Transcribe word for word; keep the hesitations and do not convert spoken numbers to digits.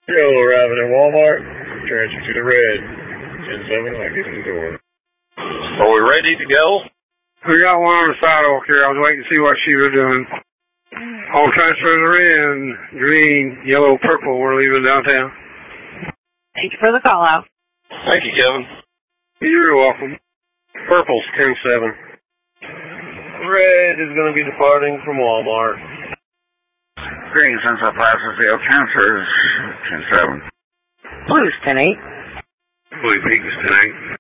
Yellow arriving at Walmart. Transfer to the red. ten seven, I get in the door. Are we ready to go? We got one on the sidewalk here. I was waiting to see what she was doing. All transfers are in. Green, yellow, purple. We're leaving downtown. Thank you for the call out. Thank you, Kevin. You're welcome. Purple's ten seven. Red is going to be departing from Walmart. Green, Sunset Plaza, Field transfers ten seven. Blue's ten eight. Blue Peak is ten eight.